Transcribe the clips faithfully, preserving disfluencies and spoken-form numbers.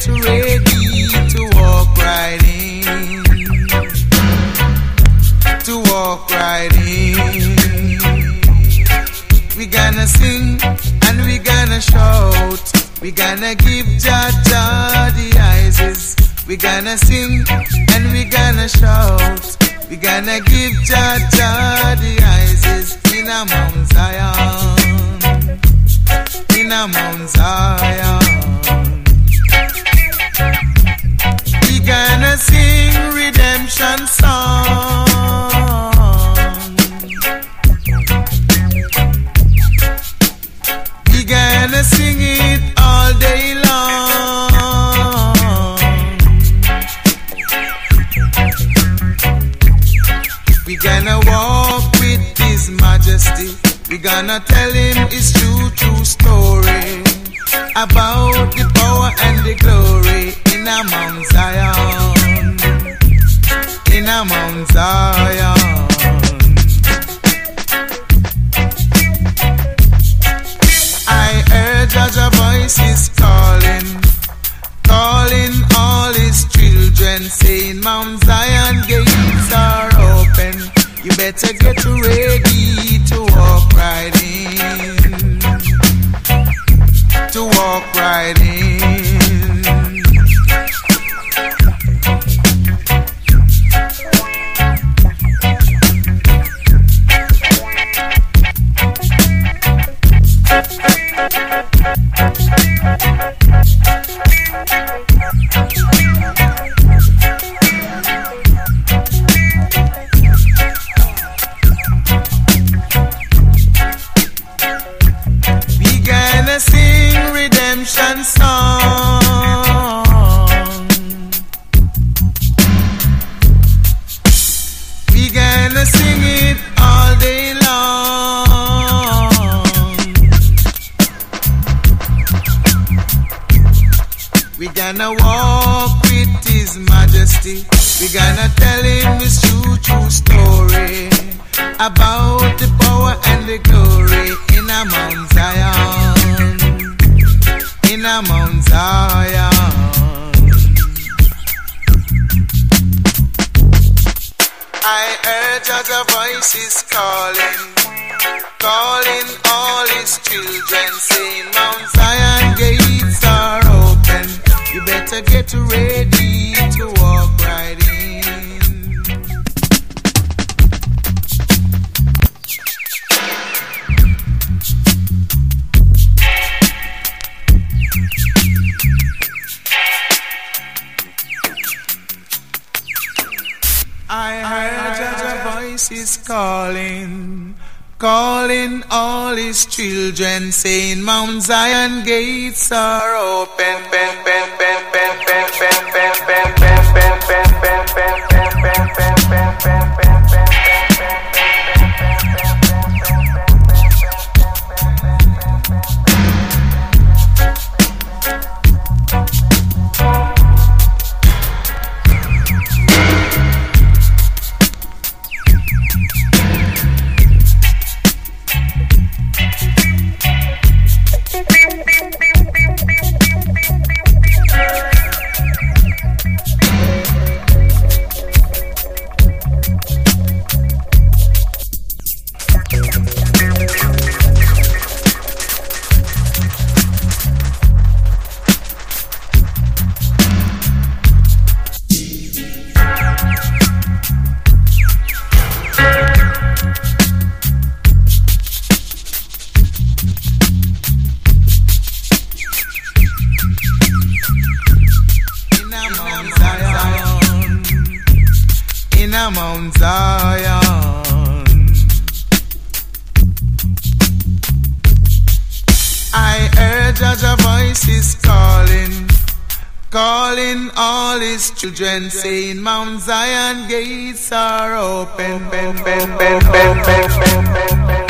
ready to walk right in, to walk right in. We gonna sing and we gonna shout. We gonna give Jah Jah the eyes. We gonna sing and we gonna shout. We gonna give Jah Jah the eyes in a Mount Zion, in a Mount Zion. We gonna sing redemption song. We gonna sing it all day long. We gonna walk with His Majesty. We gonna tell Him His true, true story about the power and the glory in a Mount Zion, in a Mount Zion. I heard Jah Jah voices calling, calling all His children, saying Mount Zion gates are open. You better get ready to walk right in, to walk right in. We gonna sing redemption song. We gonna sing it all day long. We gonna walk with His Majesty. We gonna tell Him His true, true story about the power and the glory in a Mount Zion, in a Mount Zion. I heard Jah Jah voices calling, calling all His children, saying Mount Zion gates are open. You better get ready to walk right in. I heard Jah Jah voices calling, calling all His children, saying Mount Zion gates are open. Ben, ben, ben, ben, ben, ben, ben, ben, ben, ben, ben, ben, ben, ben, ben, ben, ben, ben. Mount Zion, I heard Jah Jah voices calling, calling all His children, saying Mount Zion gates are open. Ben, ben, ben, ben, ben, ben, ben, ben.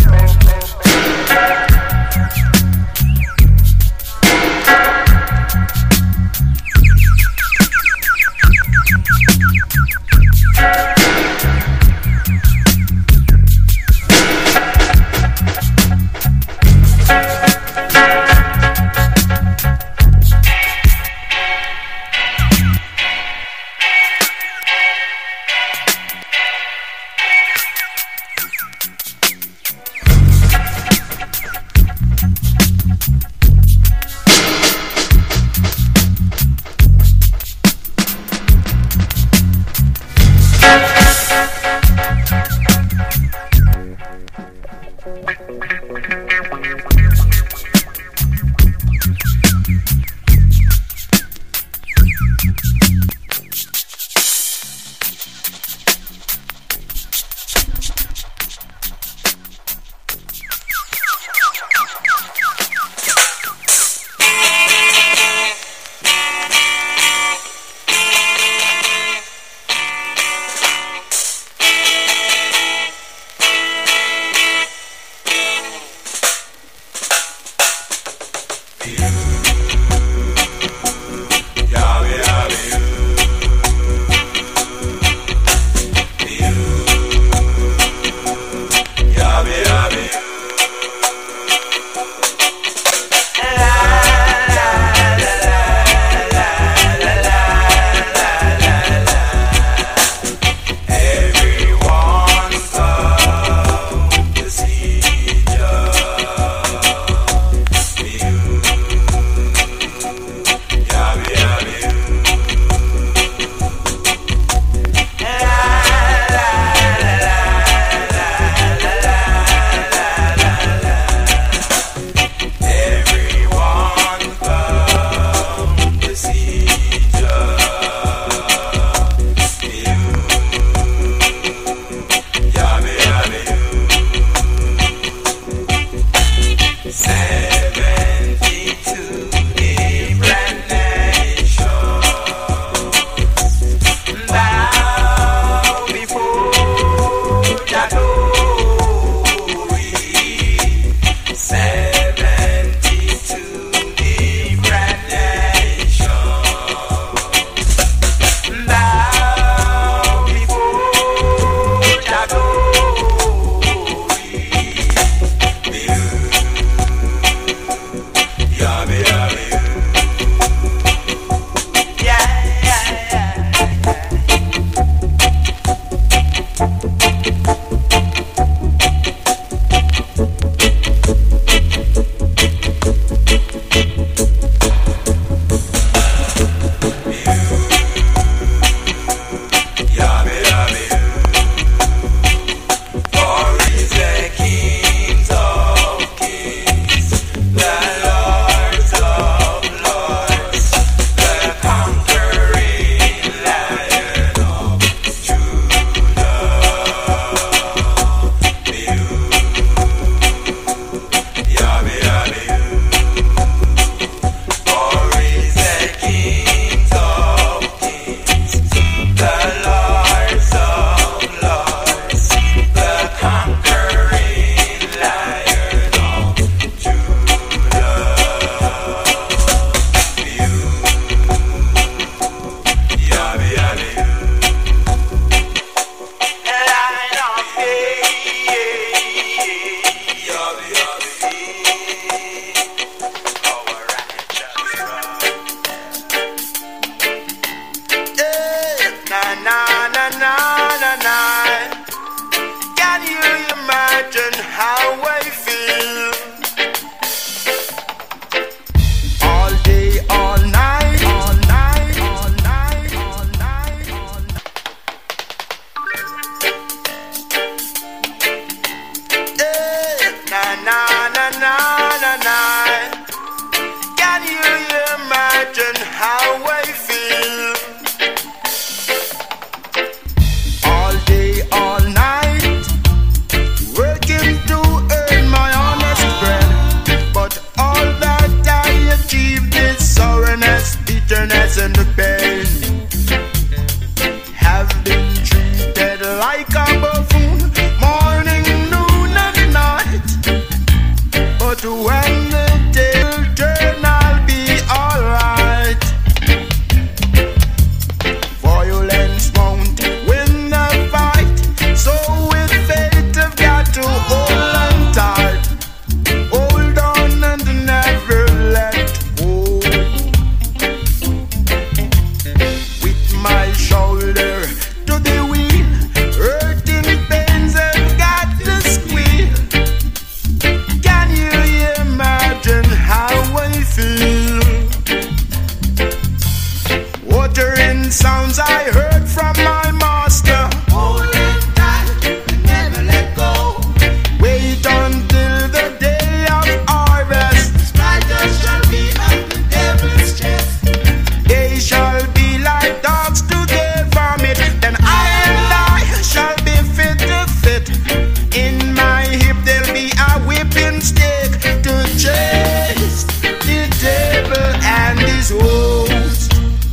sounds I heard from my master. Hold on tight and never let go. Wait until the day of harvest. Spiders shall be at the devil's chest. They shall be like dogs to their vomit. Then I and I shall be fit to fit. In my hip there'll be a whipping stick to chase the devil and his host.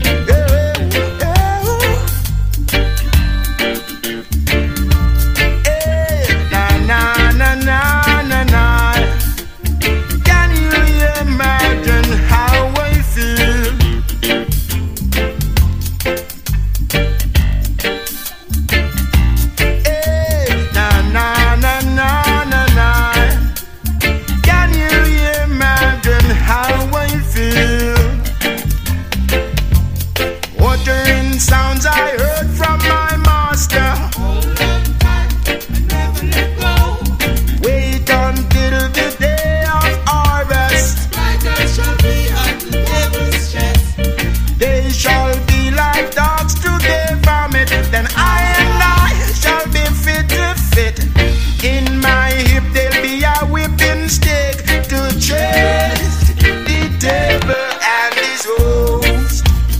Sounds I heard from my master. Hold on tight and never let go. Wait until the day of harvest. Spiders shall be at the devil's chest. They shall be like dogs to their vomit. Then I and I shall be fit to fit. In my hip there'll be a whipping stick to chase the devil and his host.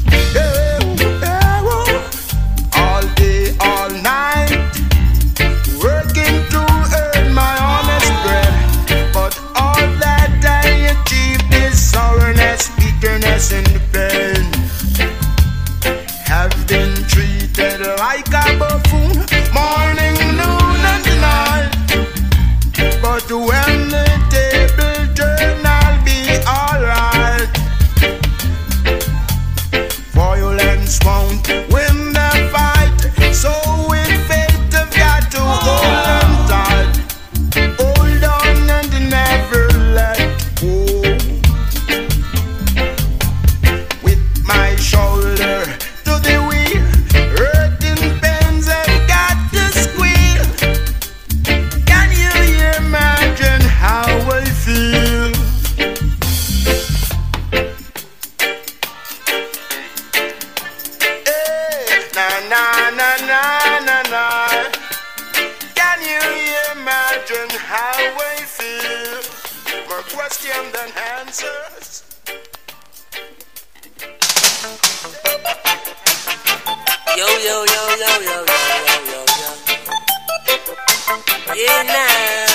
All day, all night, working to earn my honest bread. But all that I achieved is sourness, bitterness, and pain. Have been treated like a buffoon, morning, noon, and night. But when the table turn, I'll be alright. Violence won't win the fight, so with faith I've got to hold on tight. Hold on and never let go. With my shoulder to the wheel, hurting pains I've got to squeal. Can you imagine how I feel? Na na na na na na. Can you imagine how I feel? More questions than answers. Yo, yo, yo, yo, yo, yo, yo, yo, yo. Yeah, nah.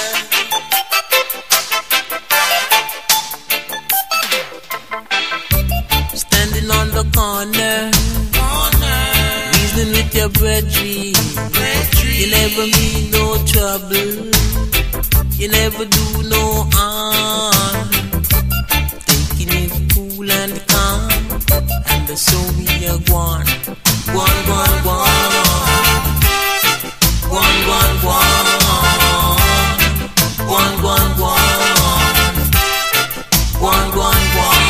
Standing on the corner, reasoning with your brethren. You never mean no trouble. You never do no harm. Taking it cool and calm. And so we are gone. Gone, gone, gone. Gone, gone, gone. Gone, gone, gone. Gone, gone, gone.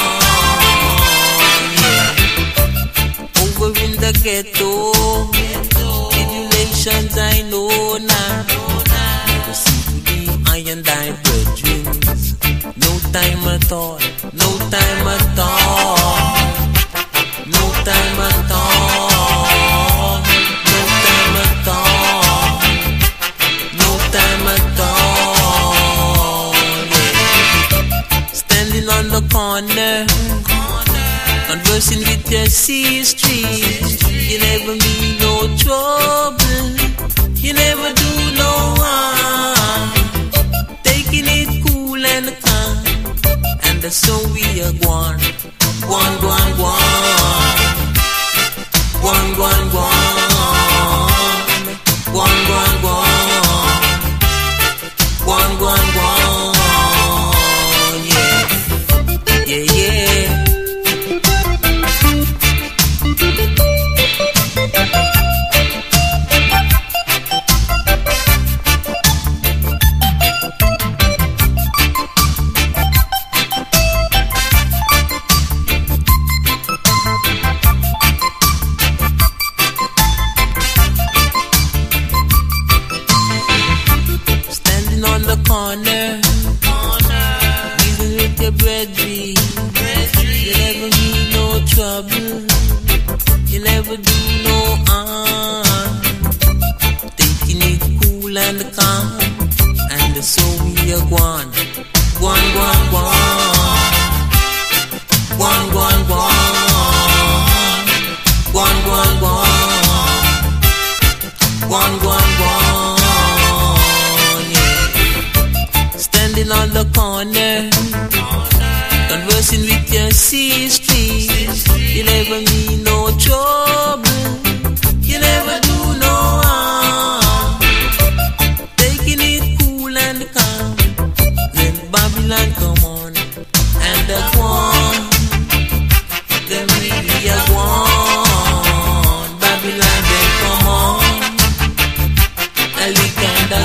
Yeah. Over in the ghetto, tribulations I know now. Never see to the iron die brethren. No time at all. No time at all. No time at all. No time at all. No time at all. Yeah. Standing on the corner, conversing with your sister. You never mean no trouble. You never do no harm. Taking it cool and calm. And so we are gone. Gone, gone, gone. Gone, gone, gone. Gone, gone, gone. Gone, gone, gone. Yeah. Yeah, yeah. You never do no harm. Taking it cool and calm, and so we are gone, gone, gone, gone, gone, gone, gone, gone, gone, gone, gone, gone, yeah. Standing on the corner, conversing with your sister. You never mean no trouble. You never do no harm. Taking it cool and calm. Then Babylon come on and the one. Then we are one. Babylon then come on. And we can the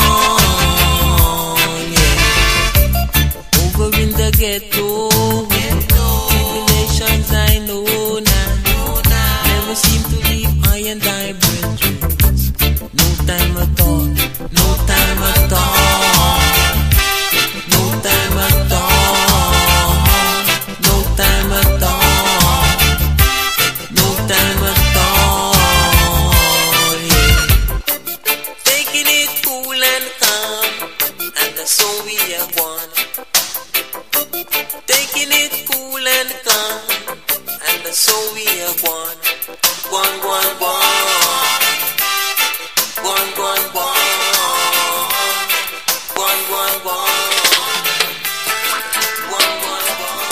one. Yeah. Over in the ghetto. Tribulations I know now. Never seem to leave I and I brethren. No time at all. No time at all. No time at all. No time at all. No time at all. Yeah. Taking it cool and calm, and so we are one. Taking it cool and calm, and so we are one. One, one, one. One, one, one. One, one, one. One, one,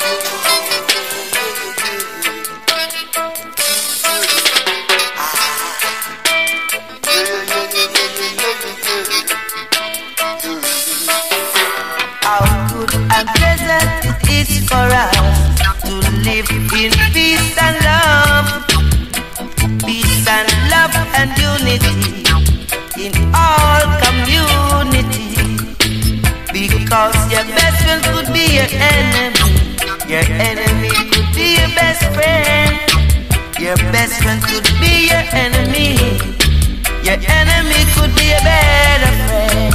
How good and pleasant it is for us to live in peace and love, peace and love and unity in all community. Because your best friend could be your enemy, your enemy could be your best friend, your best friend could be your enemy, your enemy could be a better friend.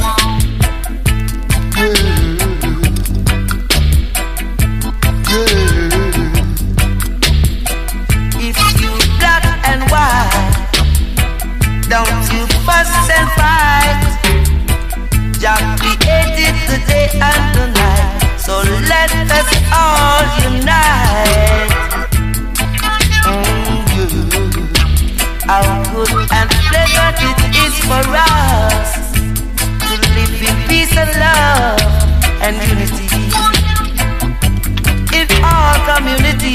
If you black and white, don't you fuss and fight. Jah created the day and the night, so let us all unite. Mm-hmm. How good and pleasant it is for us to live in peace and love and unity in all community,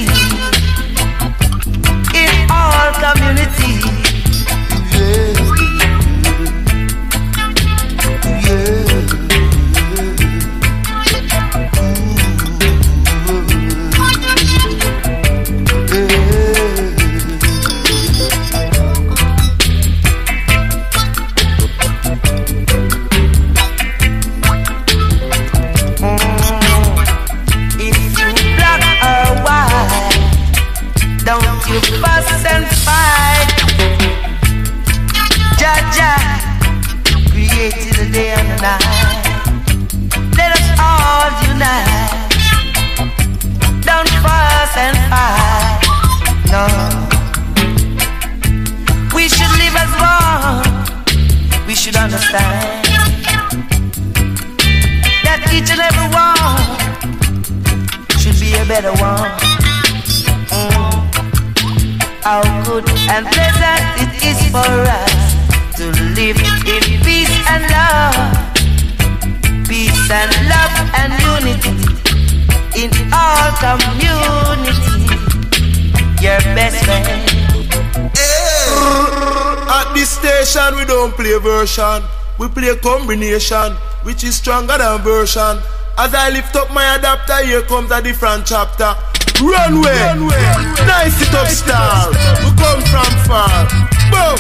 in all community. Yeah. Yeah. You fuss and fight. Jah Jah created the day and the night. Let us all unite. Don't fuss and fight. No, we should live as one. We should understand that each and every one should be a better one. Mm. How good and pleasant it is for us to live in peace and love, peace and love and unity in all community. Your best friend. Hey. At this station we don't play version, we play combination, which is stronger than version. As I lift up my adapter, here comes a different chapter. Runway, Runway. Nice it up star. We come from far. Boom.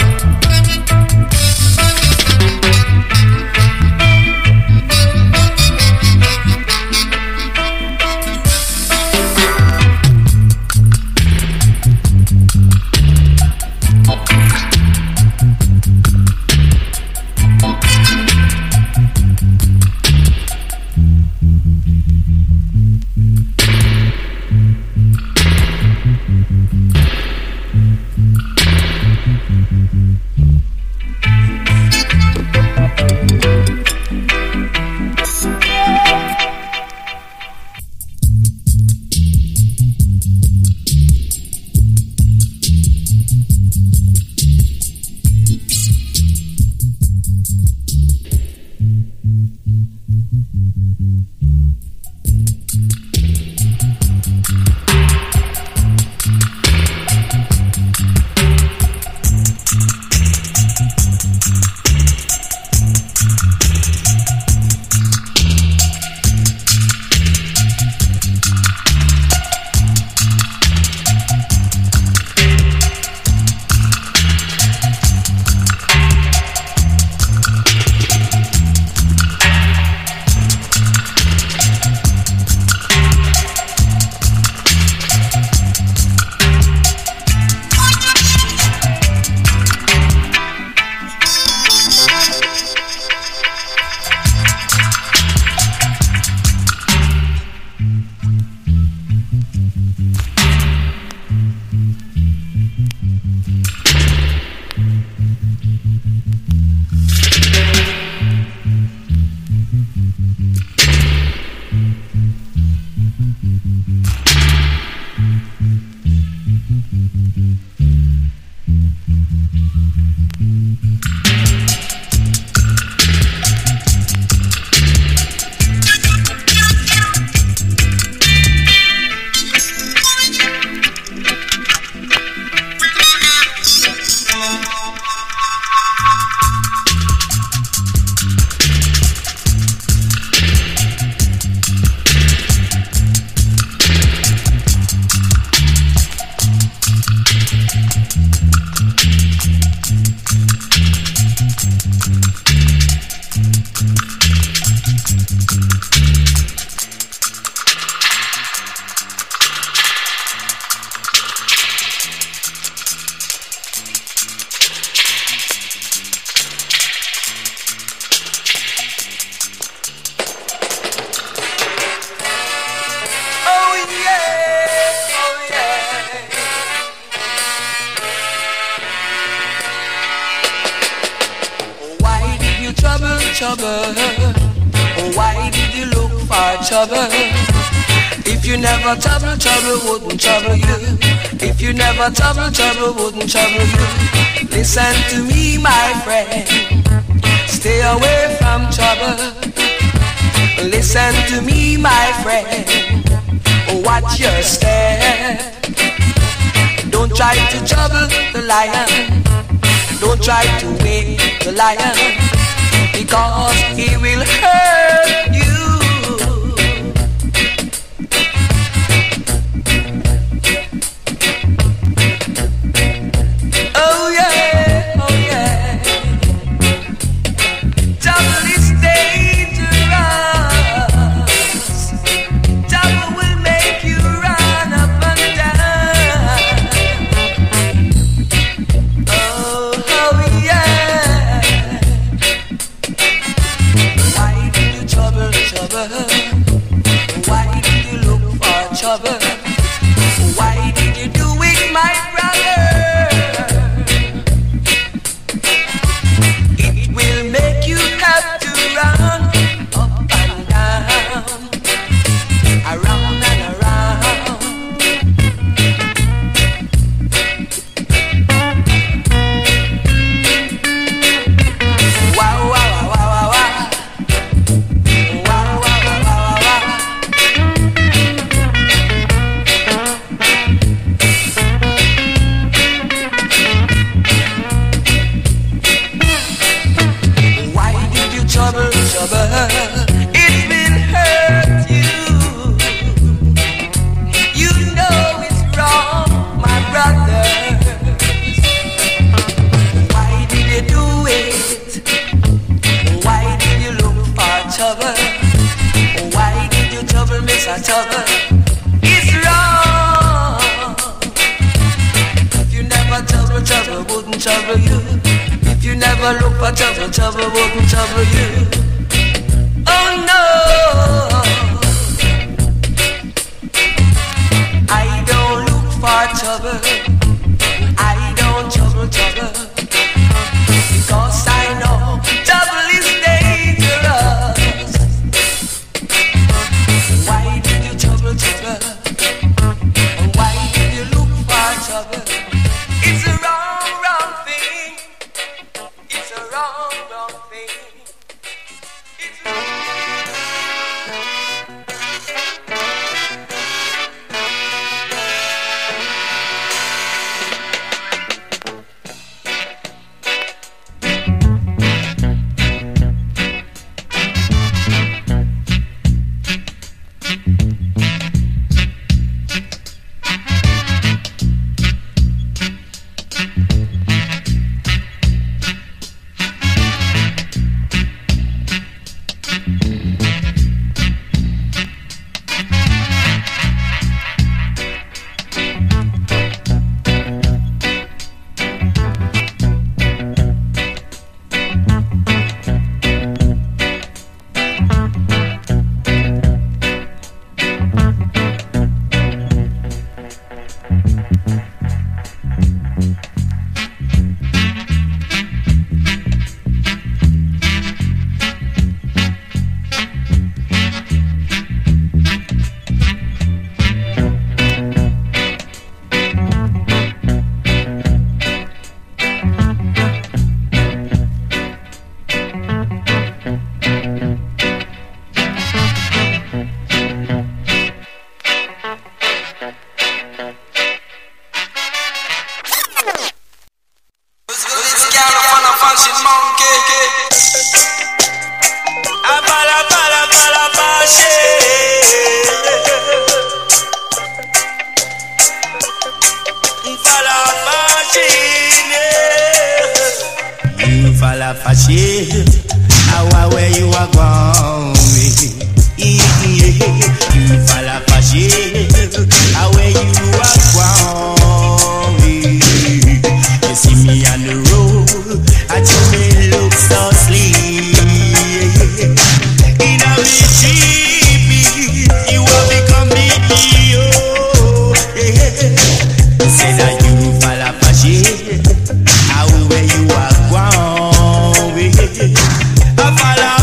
trouble? Why did you look for trouble? If you never trouble, trouble wouldn't trouble you. If you never trouble, trouble wouldn't trouble you. Listen to me, my friend. Stay away from trouble. Listen to me, my friend. Watch your step. Don't try to trouble the lion. Don't try to wake the lion, because he will hurt you. Oh yeah, oh yeah. Trouble is dangerous. Trouble will make you run up and down. Oh, oh yeah. Why did you trouble, trouble? Why did you look for trouble? Why did you do it, my brother? Make you have to run up and down, around and around. Wow, wow, wow, wow, wow. Wow, wow, wow, wow, wow. Trouble, trouble, it will hurt you. You know it's wrong, my brother. Why did you do it? Why did you look for trouble? Why did you trouble, Mister Trouble? It's wrong. If you never trouble, trouble wouldn't trouble you. If you never look for trouble, trouble wouldn't trouble you. Oh no, I don't look for trouble. I don't trouble trouble, because I know trouble is dangerous. Why did you trouble trouble? Why did you look for trouble? It's a wrong, wrong thing. It's a wrong, wrong thing. It's wrong. Follow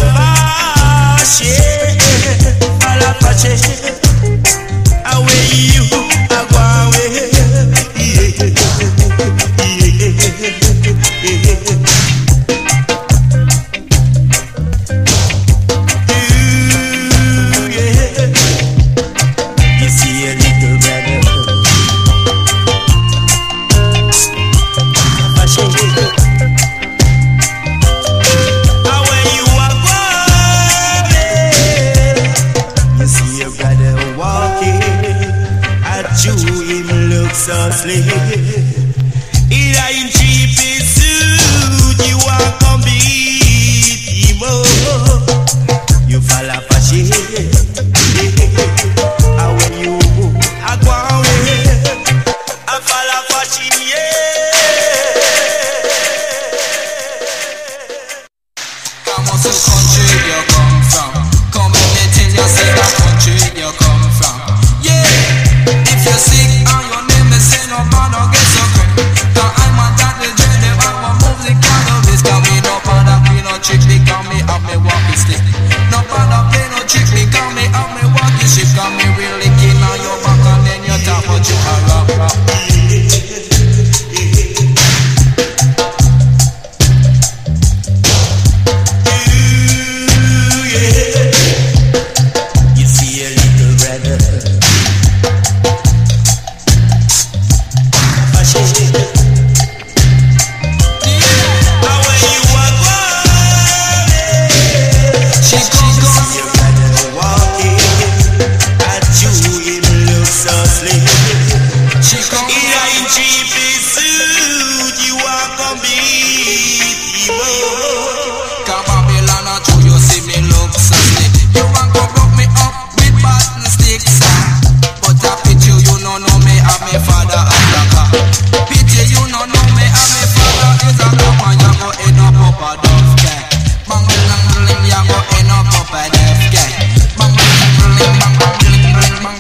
are gonna beat evil. Come Babylon, I show you see me look so slick. You want to block me up with button sticks, but I pity you, no know me, I'm my father and the car. Pity you, no know me, I'm my father is a cop, and you go end up up a dove cat. Bang bang bang, you go end up up a dove cat. Bang bang bang, bang bang bang, bang bang.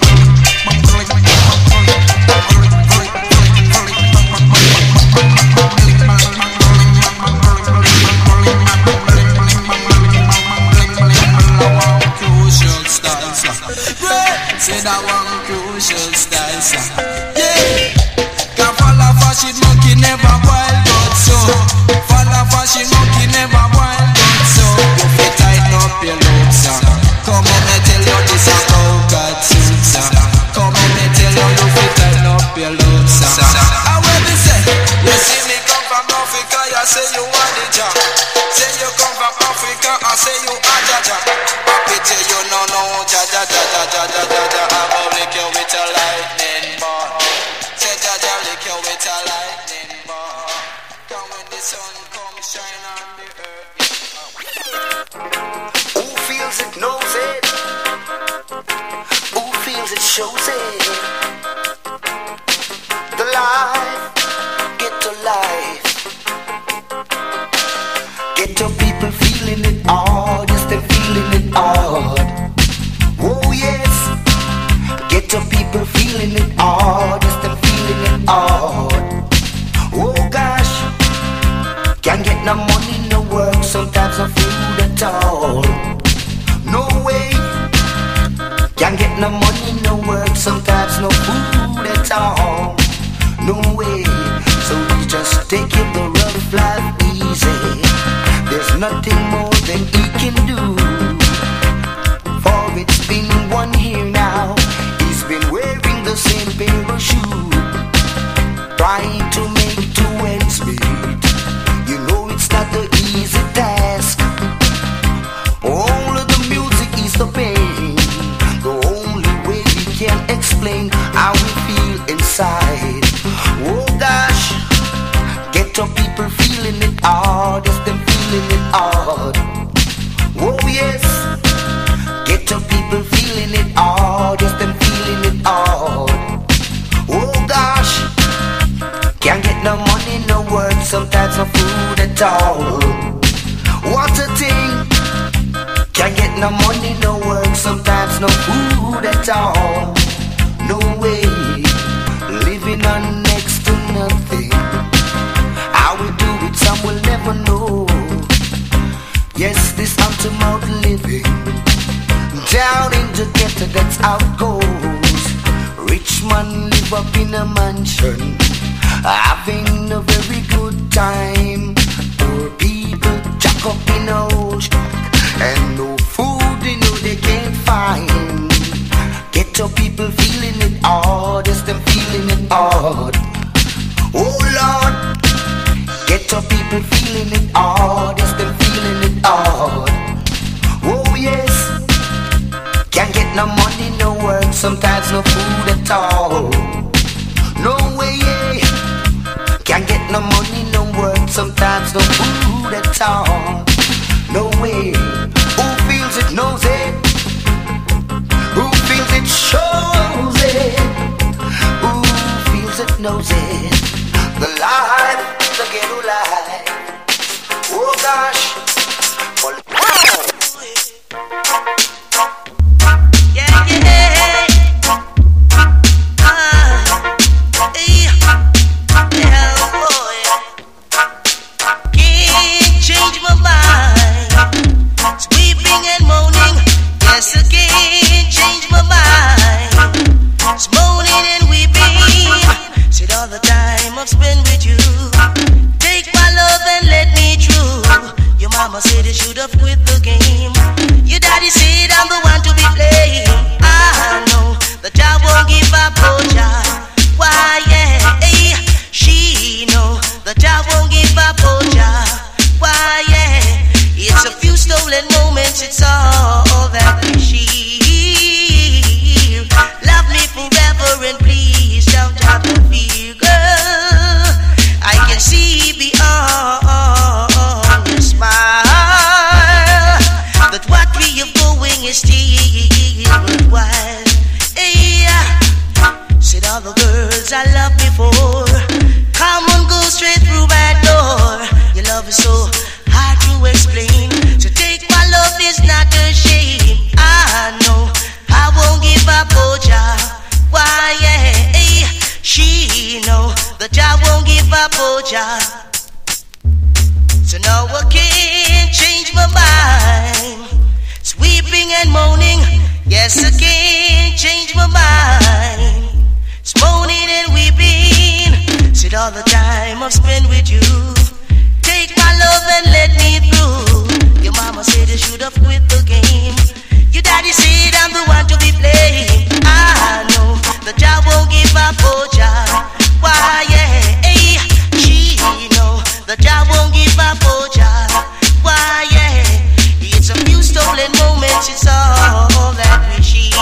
Say that one crucial stanza. Yeah, can follow fashion monkey never wild but so. Follow fashion monkey never wild but so. You fit tighten up your looks, come on me tell you this a cow-cat suits. Come on me tell you you fit tighten up your looks. I will be say, you see me come from Africa, you say you want the job. Say you come from Africa, I say you are Jaja. I pity you no no Jaja Jaja Jaja Jaja. I'm gonna lick you with a lightning ball. Say Jaja lick you with a lightning ball. Come when the sun comes shine on the earth. Who feels it knows it. Who feels it shows it. The life, get to life. Get your people feeling it all, yes they're feeling it all. Oh yes, get your people feeling it all, yes they're feeling it all. Oh gosh, can't get no money, no work, sometimes no food at all. No way, can't get no money, no work, sometimes no food at all. No way, so we just take it the rough life easy. There's nothing more than he can do. For it's been one year now, he's been wearing the same pair of shoes, trying to make two ends meet. You know it's not the easy task. All of the music is the pain. The only way we can explain how we feel inside. Oh gosh, get your people feeling it hard, yes them feeling it hard. Oh yes, get your people feeling it hard, yes them feeling it hard. Oh gosh, can't get no money, no work, sometimes no food at all. What a thing, can't get no money, no work, sometimes no food at all. No way, living on next to nothing. How we do it, some will never know. Yes, this out-to-mouth living, down in the ghetto, that's how it goes. Rich man live up in a mansion, having a very good time. Poor people jack up in a ocean, and no food they know they can't find. Get your people feeling it hard, yes them feeling it hard. Oh Lord, get your people feeling it hard, yes them feeling it hard. Oh yes, can't get no money, no work, sometimes no food at all. No way, can't get no money, no work, sometimes no food at all. No way, who feels it knows it. Who feels it shows it. Who feels it knows it. The life, the ghetto life. Oh gosh. Yeah, yeah. Ah, yeah. Yeah, boy. Can't change my mind. Sweeping and moaning. Yes, I can't change my mind. It's moaning and weeping. Said all the time I've spent with you. Take my love and let me through. Your mama said you should have quit the game. Your daddy said I'm the one to be playing. I know that I won't give up, oh child. Why, yeah, hey, she know that I won't give up, oh child. Why, yeah, it's a few stolen moments, it's all that we share. Love me forever and please don't have to fear, girl. I can see So now I can't change my mind. Sweeping and moaning, yes, I can't change my mind. It's moaning and weeping. Said all the time I've spent with you. Take my love and let me through. Your mama said you should have quit the game. Your daddy said I'm the one to be blamed. I know the job won't give up, oh job. Why, yeah, hey, she know the job won't give up, oh job. Why, yeah, it's a few stolen moments, it's all that we see.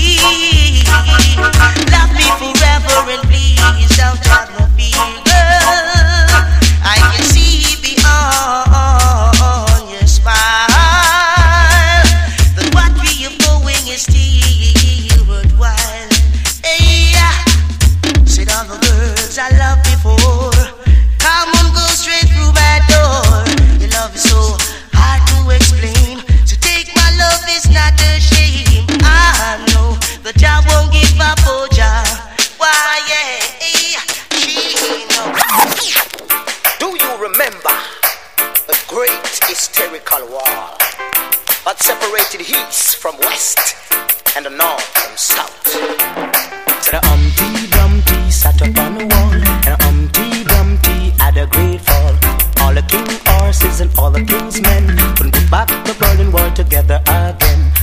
Love me forever and please don't have no fear, girl. I can see beyond your smile that what we are going is still worthwhile. Hey, said all the girls I loved before, come on, go straight through my door. Your love is so hard to explain, so take my love, it's not a shame. I know the job won't give up, oh job. Why, yeah, she knows. Do you remember the great hysterical war that separated east from west and the north from south? So the Humpty Dumpty sat up on the wall, and Humpty Dumpty had a great fall. All the king horses and all the king's men couldn't put back the Berlin Wall together again.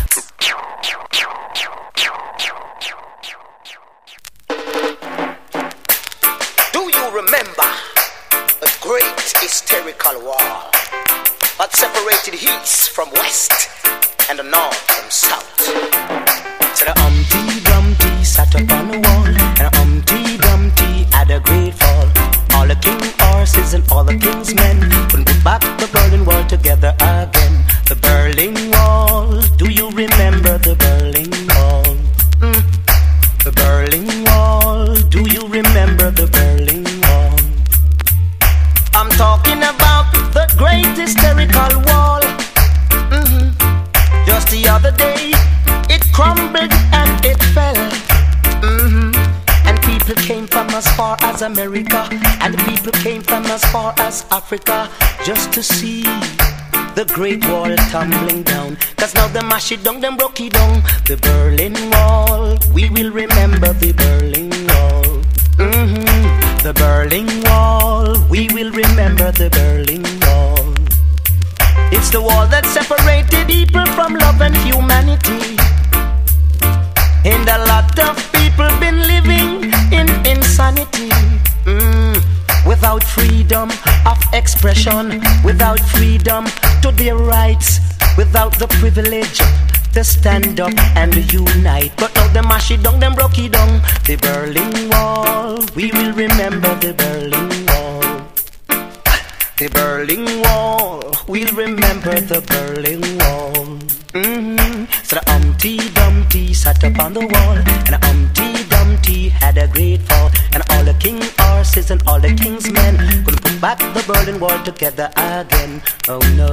Do you remember the great hysterical war that separated east from west and the north from south? So the Humpty Dumpty sat up on the wall, and Humpty Dumpty had a great fall. All the king horses and all the king's men couldn't put back the Berlin Wall together again. The Berlin Wall, do you remember the Berlin Wall? Mm. The Berlin Wall, do you remember the Berlin Wall? I'm talking about the great hysterical wall. Mm-hmm. Just the other day, it crumbled and it fell. Mm-hmm. And people came from as far as America, and people came from as far as Africa, just to see the great wall tumbling down. Cause now they mash it down, them broke it down. The Berlin Wall, we will remember the Berlin Wall. Mm-hmm. The Berlin Wall, we will remember the Berlin Wall. It's the wall that separated people from love and humanity. And a lot of people been living in insanity. Mm. Without freedom of expression, without freedom to their rights, without the privilege to stand up and unite. But now them mash it down, them broke it down. The Berlin Wall, we will remember the Berlin Wall. The Berlin Wall, we'll remember the Berlin Wall. Mm-hmm. So the Humpty Dumpty sat up on the wall, and Humpty Dumpty had a great fall. And all the king horses and all the king's men couldn't put back the Berlin Wall together again. Oh no.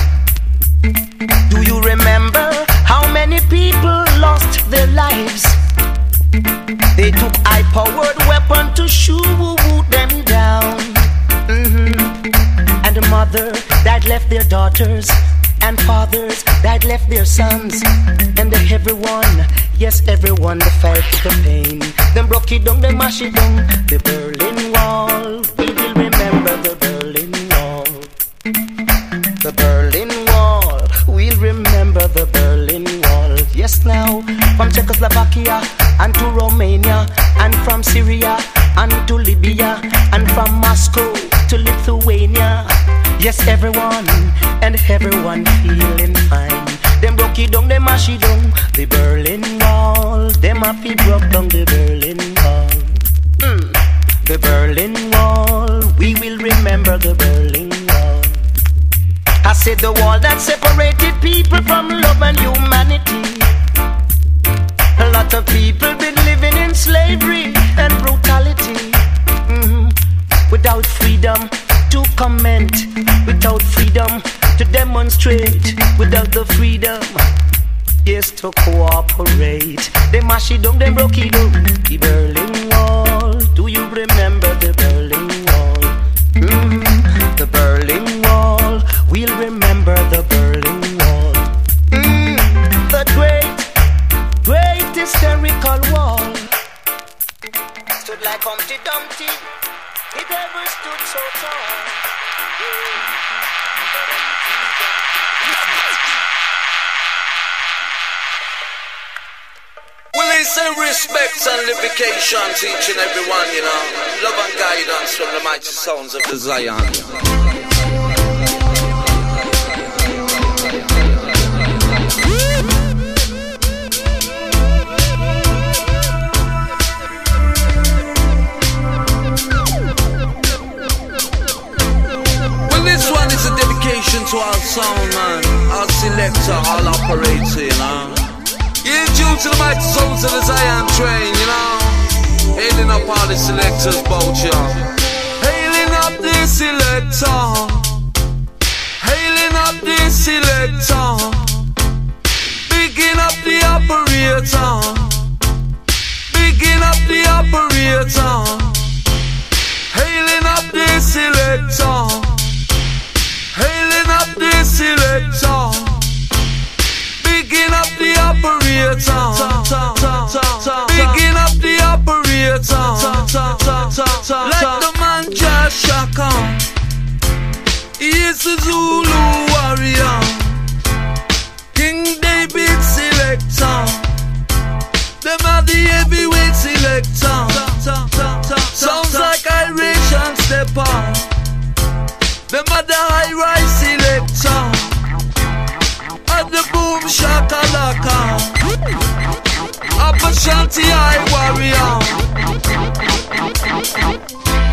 Do you remember how many people lost their lives? They took high-powered weapon to shoot them down. Mm-hmm. And the mother that left their daughters, and fathers that left their sons, and everyone, yes everyone, they felt the pain. Them broke it down, they mash it down. The Berlin Wall, we will remember the Berlin Wall. The Berlin Wall, we'll remember the Berlin Wall. Yes now, from Czechoslovakia and to Romania, and from Syria and to Libya, and from Moscow to Lithuania. Yes, everyone and everyone feeling fine. Them broke it down, them mash it down. The Berlin Wall, them have it broke down the Berlin Wall. Mm. The Berlin Wall, we will remember the Berlin Wall. I said the wall that separated people from love and humanity. A lot of people been living in slavery and brutality. Mm-hmm. Without freedom to comment, without freedom to demonstrate, without the freedom, yes, to cooperate. They mash it down, they broke it down. The Berlin Wall, do you remember the Berlin Wall? Mm, the Berlin Wall, of Humpty Dumpty, it ever stood so tall. Well, they say respect and livication to each and every one, you know. Love and guidance from the mighty sounds of the Zion. This one is a dedication to our sound man, our selector, our operator, you know. Yeah, due to the mighty sounds of the Zion train, you know. Hailing up all the selectors, both y'all. Hailing up the selector. Hailing up the selector. Bigging up the operator. Bigging up the operator. Hailing up the selector. Hailing up the selector, bigging up the operator, bigging up the operator, like the man Joshua come. He is a Zulu warrior, King David selector. Them are the heavyweight selector. Sounds like Irish and stepper. Them are the high-rise selector and the boom shakalaka. Upper Shanti high warrior.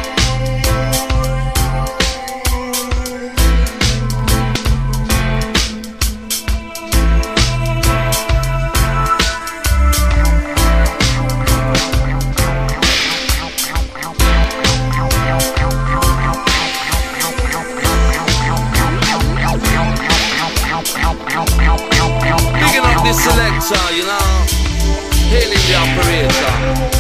The selector, you know, hailing the operator.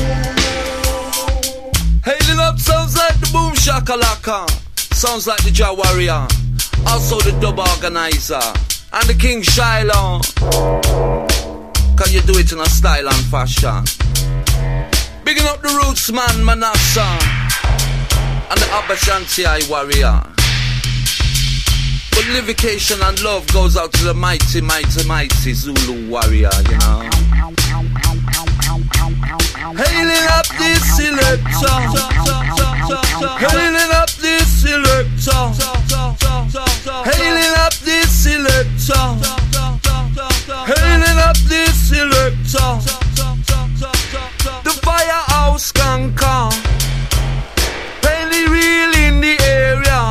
Hailing up sounds like the boom shakalaka, sounds like the Jah Warrior, also the dub organizer, and the King Shiloh. Can you do it in a style and fashion? Bigging up the Roots Man Manasseh, and the Abashanti Eye Warrior. But livication and love goes out to the mighty, mighty, mighty Zulu warrior, you know. Hailing up this selector, hailing up this selector, hailing up this selector, hailing up this selector. The firehouse conquer, Penny real in the area.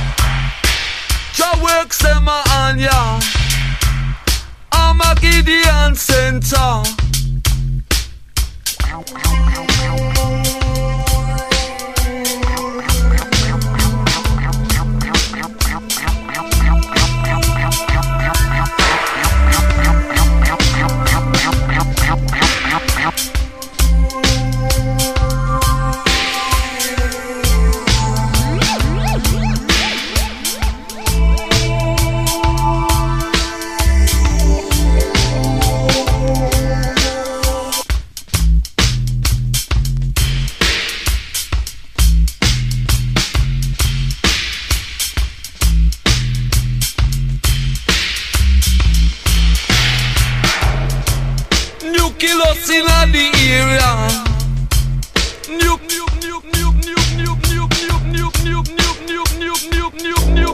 Jah works them on ya. I'm a Gideon Center. In the area, nuke, nuke, nuke, nuke, nuke, nuke, nuke, nuke, nuke, nuke, nuke, nuke, nuke,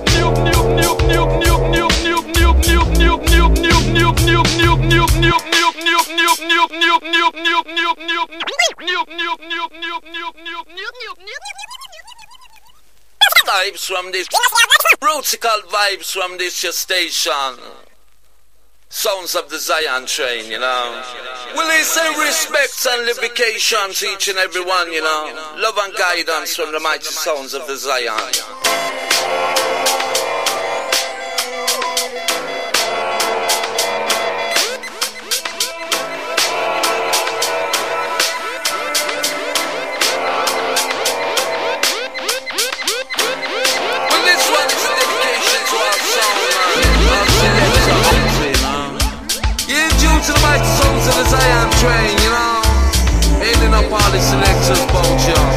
vibes from this, rootical vibes from this your station. Sounds of the Zion train, you know. Well, they say respect and livication to each and every one, you know. Love and guidance from the mighty sounds of the Zion. Well, this one is a dedication to our sound, man. Our selector. To the mighty songs of the Zion train, you know. Hailing up all the selectors, both y'all.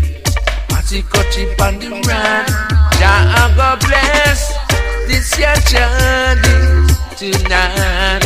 the run. Jah I go bless this your journey tonight.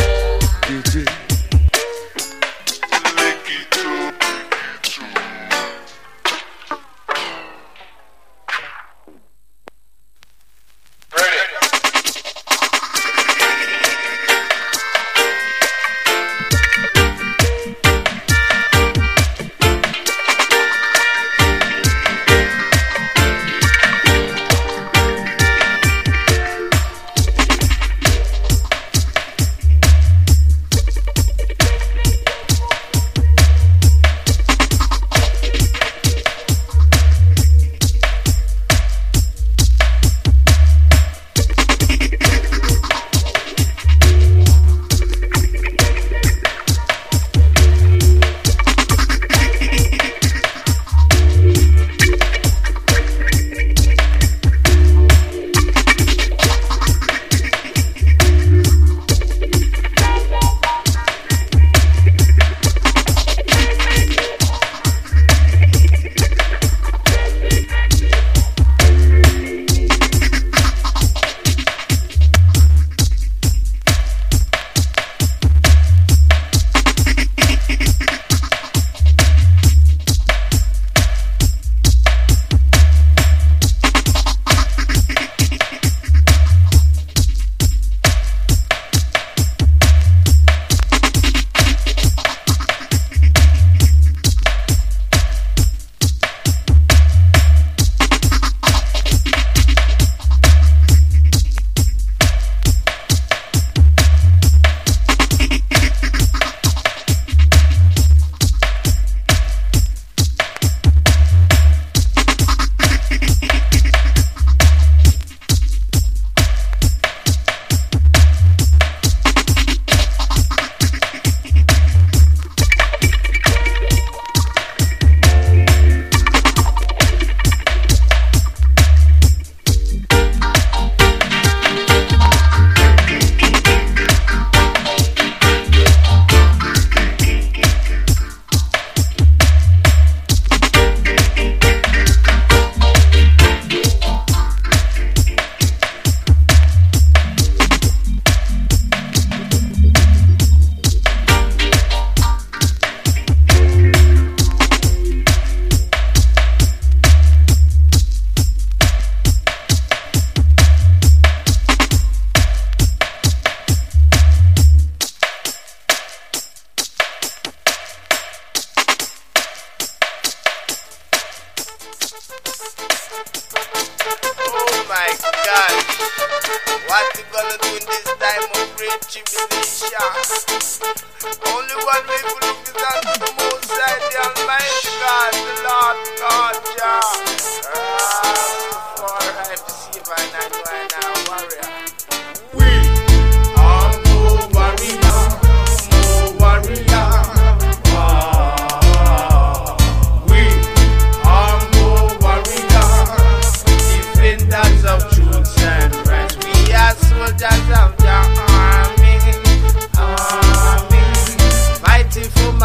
Soldiers of the army, army, fighting for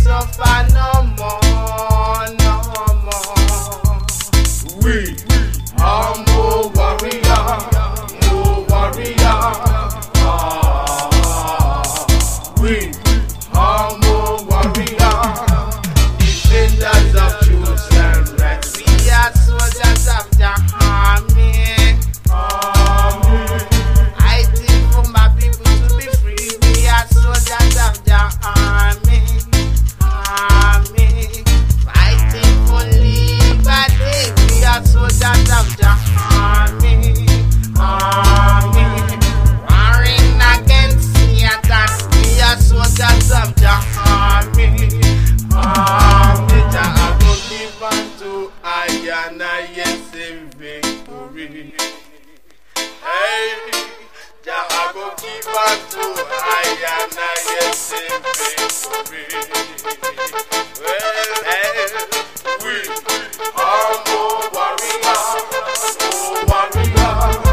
suffer no more, no more. We are more warrior, more warrior. Ah, we are more warrior, defenders of truth and right. We are soldiers of the army. Fighting for my people to be free. We are soldiers of the army, army. Fighting for liberty. We are soldiers of the army, army. Warring against Satan. We are soldiers of the army, army. Jah go give unto I and I, yes, in victory. Hey, Jah go give unto I and I, yes, in victory. Well, hey, we are more warrior, more warrior.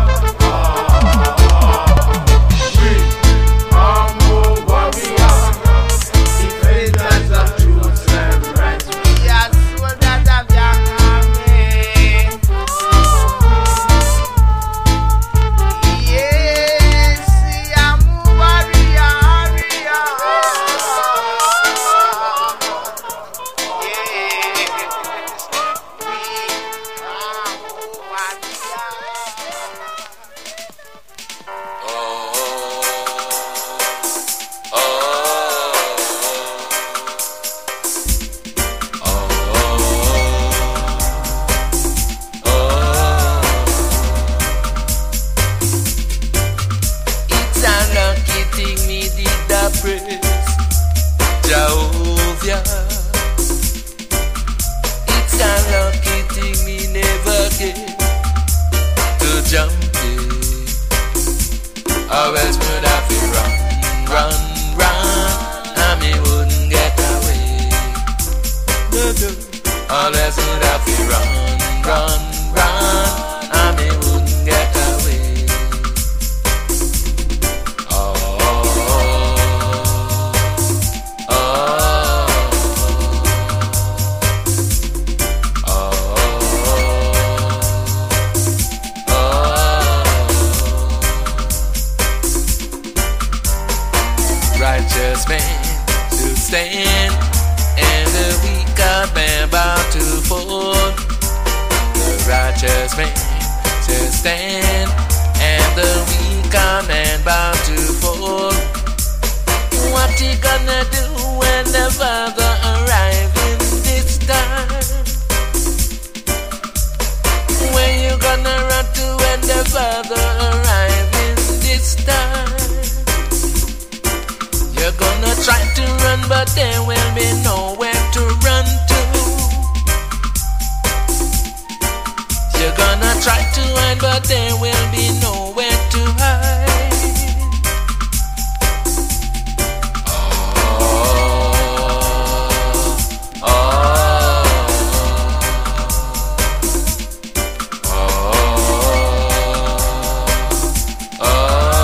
We are more warrior, defenders of truth and right. We are soldiers of the army. Yes, we are more warrior, warrior. Yes, we are more warrior. It's a lucky thing me did the praise Jehovah. It's a lucky thing me never get to jump in. Or else would I be run, run, run, and me wouldn't get away. No, no. Or else would I be run, run, run, and me wouldn't get away. Oh, oh, oh, oh. Righteous man to stand, and the weak man bound to fall. The righteous man to stand, and the weak man bound to fall. What you gonna do when the Father arrives in this time? When you gonna run to when the Father arrives in this time? You're gonna try to run, but there will be nowhere to run to. You're gonna try to hide, but there will be nowhere to hide. Oh, oh, oh, oh.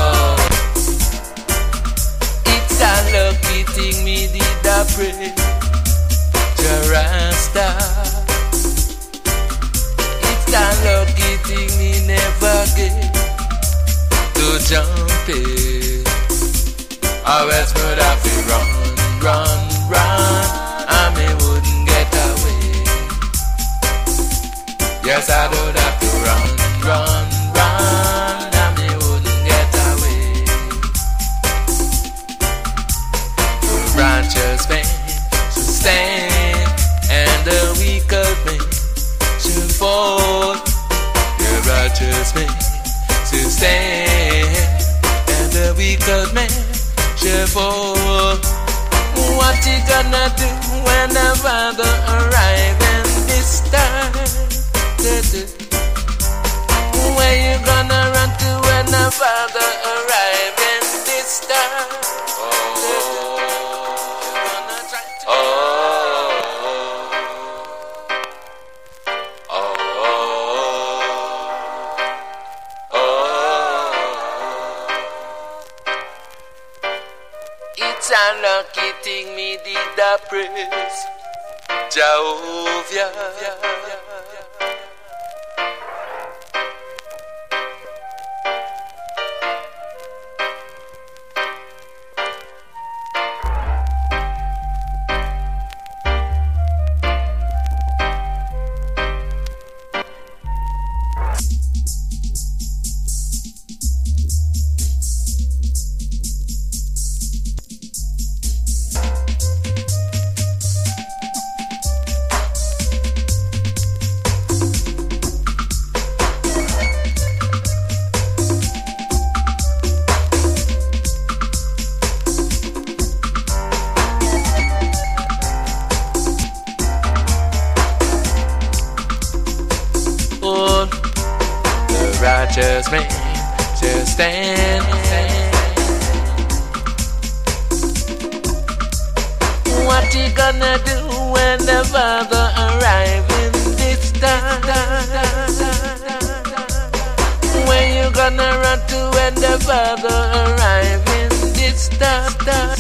It's a lucky thing me did a pray Jarasta. It's a lucky thing me never get to jump in. Or else would I be run, run, run, and me wouldn't get away. Yes, I would have to run, run, run, and me wouldn't get away. The righteous man should stand, and the weaker man should fall. The righteous man should stand, and the weaker man should fall. What you gonna do when the Father arrives in this time? Where you gonna run to when the Father arrives in this time? Oh, oh, oh. It's a a lucky thing me did a praise Jehovah. Just man, just stand. What you gonna do when the Father arrive in this town? When you gonna run to when the Father arrive in this town?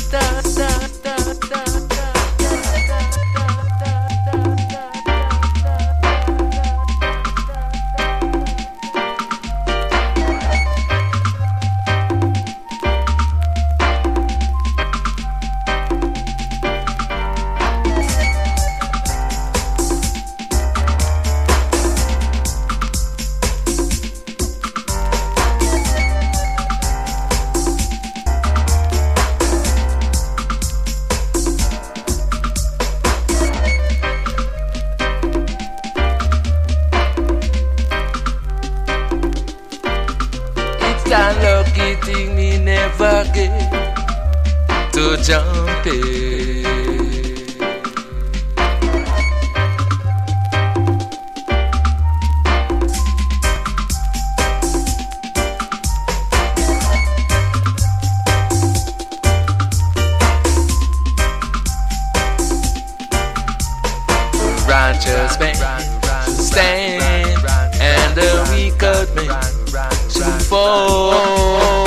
A lucky thing me never get to jump in. The righteous man stand and the wicked man to fall.